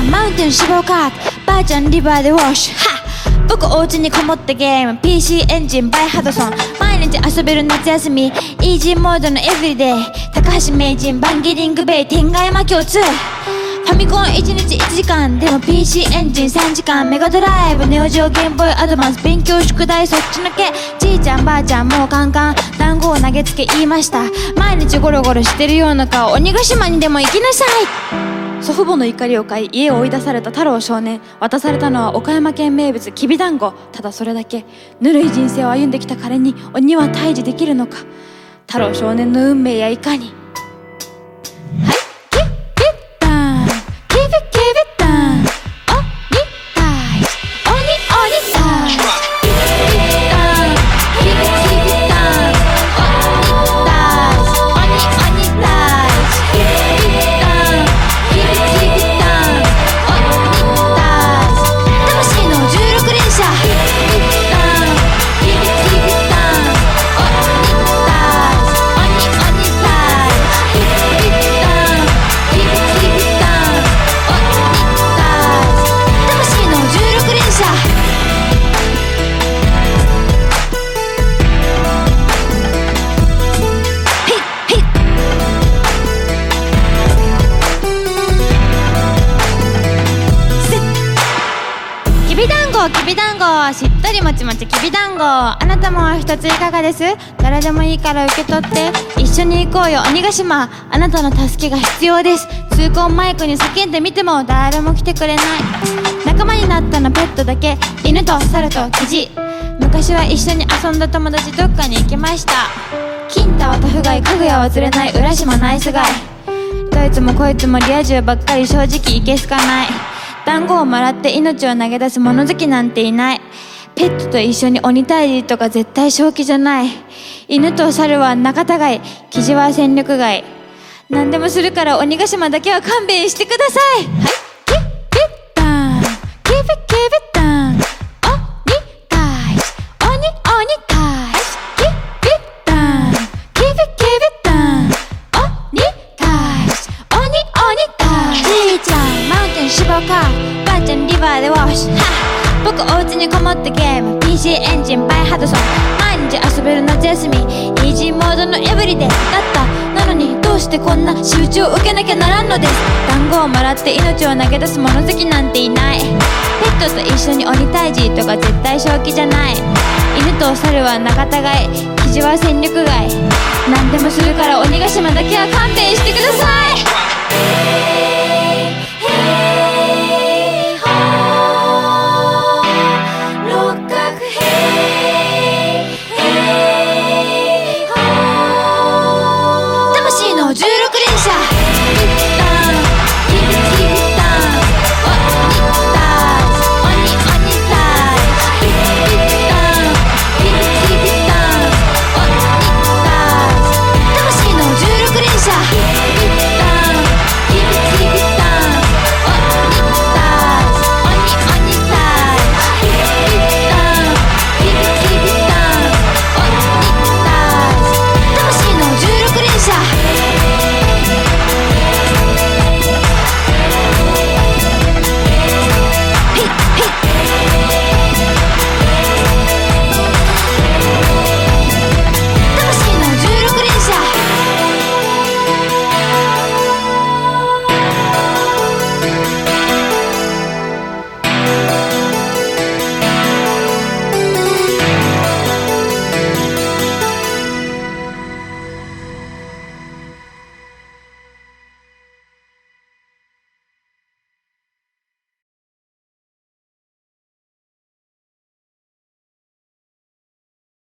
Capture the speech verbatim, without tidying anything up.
マウンテン脂肪カートばあちゃんリバーでウォッシュは僕お家にこもってゲーム ピーシー エンジン by ハドソン毎日遊べる夏休みイージーモードのエブリデイ高橋名人バンギリングベイ天外魔境ツーファミコンいちにちいちじかんでも ピーシー エンジンさんじかんメガドライブネオジオゲームボーイアドバンス勉強宿題そっちのけじいちゃんばあちゃんもうカンカン団子を投げつけ言いました毎日ゴロゴロしてるような顔鬼ヶ島にでも行きなさい祖父母の怒りを買い家を追い出された太郎少年渡されたのは岡山県名物きびだんごただそれだけぬるい人生を歩んできた彼に鬼は退治できるのか太郎少年の運命やいかにきびだんごしっとりもちもちきびだんごあなたも一ついかがです？誰でもいいから受け取って一緒に行こうよ鬼ヶ島あなたの助けが必要です痛恨マイクに叫んでみても誰も来てくれない仲間になったのペットだけ犬と猿とキジ昔は一緒に遊んだ友達どっかに行きました金太はタフガイかぐやは釣れない浦島ナイスガイどいつもこいつもリア充ばっかり正直いけすかない団子をもらって命を投げ出す物好きなんていないペットと一緒に鬼退治とか絶対正気じゃない犬と猿は仲違いキジは戦力外何でもするから鬼ヶ島だけは勘弁してくださいはいキビダンキビキビダン鬼退治鬼鬼退治キビダンキビキビダン鬼退治鬼鬼退治じいちゃんマウンテン脂肪カーばあちゃんリバーでウォッシュは僕お家にこもってゲーム ピーシー エンジン by ハドソン毎日遊べる夏休みイージーモードのエブリデイだったなのにどうしてこんな仕打ちを受けなきゃならんのです団子をもらって命を投げ出す物好きなんていないペットと一緒に鬼退治とか絶対正気じゃない犬と猿は仲違いキジは戦力外何でもするから鬼ヶ島だけは勘弁してください